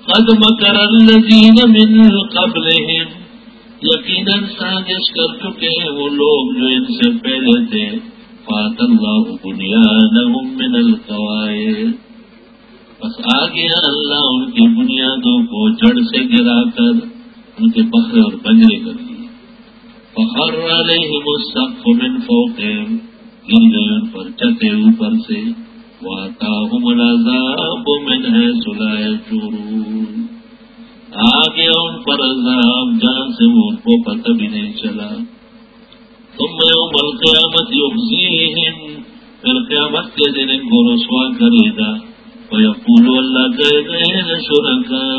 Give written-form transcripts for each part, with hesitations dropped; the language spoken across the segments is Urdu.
قد مکر الذین من قبلہم، یقیناً سازش کر چکے ہیں وہ لوگ جو ان سے پہلے تھے. فات اللہ بنیانہم من القواعد، بس آ گیا اللہ ان کی بنیادوں کو جڑ سے گرا کر ان کے بکرے اور بنجرے کر دیے. فخر علیہم السقف من فوقہم، گر گئے ان پر چھتے اوپر سے. وآتاہم العذاب من حیث لا یشعرون، آ گیا ان پر عذاب جہاں سے وہ ان کو پتہ بھی نہیں چلا. ثم یوم القیامت یخزیہم، پھر قیامت کے دن ان کو رسوا کرے گا. ویقول، اللہ کہے گا، این شرکاء،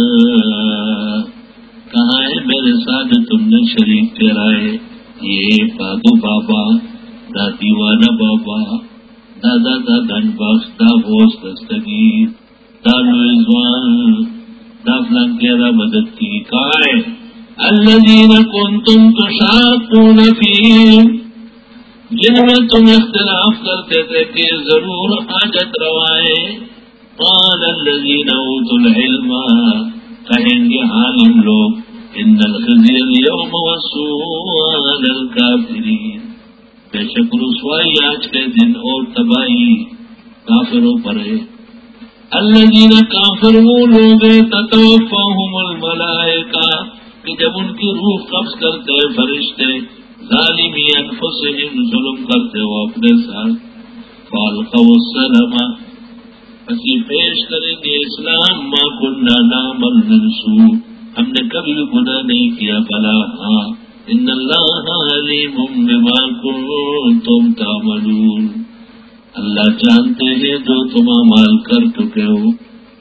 کہاں ہے میرے ساتھ تم نے شریک ٹھہرائے؟ یہ پادو بابا، دا دیوانہ بابا، دا گن بخش، دا غوث دستگیر، دا لوئزوان، دا فلنکیرہ مدد کی. کہاں ہے؟ الذین کنتم تشاقون فیہم، جن میں تم اختلاف کرتے تھے کہ ضرور حاجت روائے. قال الذین اوتوا العلم، کہیں گے عالم لوگ، ان الخزي اليوم والسوء على الكافرین، بے شک رسوائی آج کے دن اور تباہی کافروں پر ہے. الذین، کافر وہ لوگ تتوفاہم الملائکہ، کہ جب ان کی روح قبض کرتے فرشتے، ظالمی انفسہم، ظلم کرتے وہ اپنے ساتھ. فالقوا السلم، اسی پیش کریں گے اسلام. ما کننا نعمل من سوء، ہم نے کبھی گناہ نہیں کیا. بلا، ہاں، ان اللہ علیم بما کنتم تعملون، اللہ جانتے ہیں جو تم اعمال کر چکے ہو.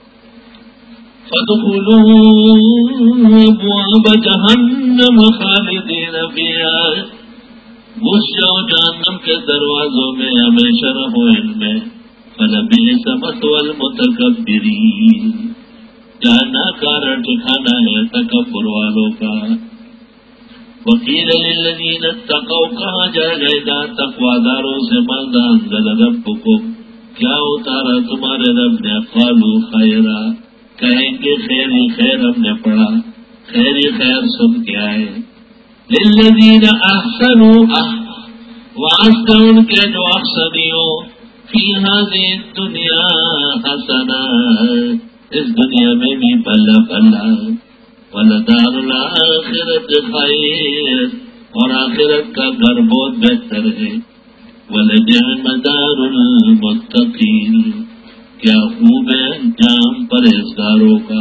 فادخلوا ابواب جہنم خالدین فیہا، گھس جاؤ جہنم کے دروازوں میں، ہمیشہ رہو ان میں. فلبئس مثوى المتکبرین، جہاں ناکارہ ٹھکانا ہے تکبر والوں کا. وقیل للذین اتقوا، کہا جائے گا تقواداروں سے، ماذا انزل ربکم، کیا اتارا تمہارے رب نے؟ قالوا خیرا، کہیں گے خیر ہی خیر ہم نے پڑھا، خیر ہی خیر سن کے آئے. للذین احسنوا، واسطے ان کے جو احسنیوں، فی ہذہ الدنیا حسنہ، اس دنیا میں بھی بھلا بھلا. ولدار الآخرت خیر، اور آخرت کا گھر بہت بہتر ہے. ولنعم دار المتقین، کیا خوب ہے انجام پرہیزگاروں کا.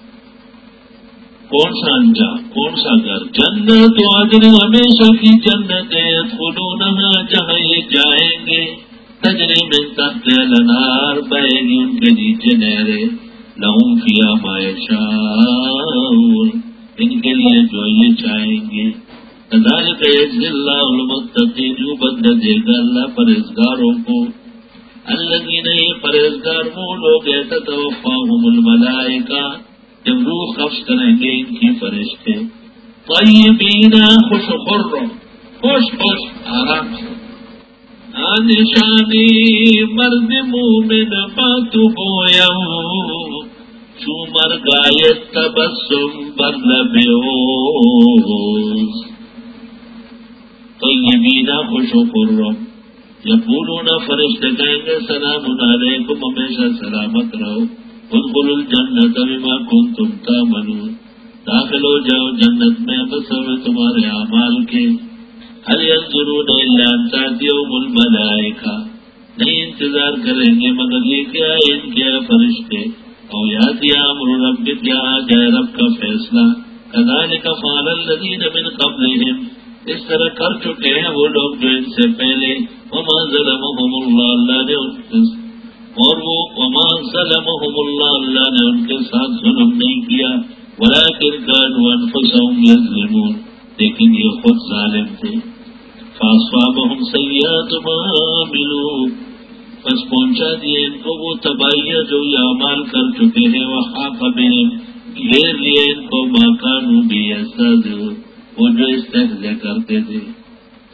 کون سا انجام، کون سا گھر؟ جنت عدن، ہمیشہ کی جنتیں، یدخلونہا، جہاں یہ جائیں گے. تجری من تحت الانہار، بہے گی ان کے نیچے نہریں. لہم فیہا ما یشاءون، ان کے لیے جو یہ چاہیں گے. کذالک یجزی اللہ المتقین، جو بدلہ دے گا اللہ پرہیزگاروں کو. الذین، یہ پرہیزگار وہ لوگ ہیں، تتوفاہم الملائکہ، جب روح قبض کریں گے ان کی فرشتے. طیبین، خوش خرم، خوش خوش، آرام سے. نشانی مرد مومن باتو بویم، چو مرگایت تبسم بر لبیوز. طیبین، خوش و خرم. یقولون، فرشتے کہیں گے، سلام علیکم، ہمیشہ سلامت رہو. ادخلوا الجنت بما کنتم تعملون، داخل ہو جاؤ جنت میں بسبب تمہارے اعمال کے. هل ينظرون الا ان تاتيهم الملائکہ، نہیں انتظار کریں گے مگر یہ کیا ہے ان کے فرشتے. او یاتی امر ربک، کیا آ جائے رب کا فیصلہ. کذالک فعل الذین من قبلہم، اس طرح کر چکے ہیں وہ لوگ جو ان سے پہلے. وما ظلمهم اللہ، اللہ نے ان کے، اور وہ وما ظلمهم اللہ، اللہ نے ان کے ساتھ ظلم نہیں کیا. ولکن كانوا انفسهم یظلمون، لیکن یہ خود ظالم تھے. فاصابهم سیئات ما عملوا، بس پہنچا دیے ان کو وہ تباہیاں جو یہ اعمال کر چکے ہیں. وحاق بهم، گھیر لیے ان کو ما كانوا به يستهزئون، وہ جو استہزاء کرتے تھے.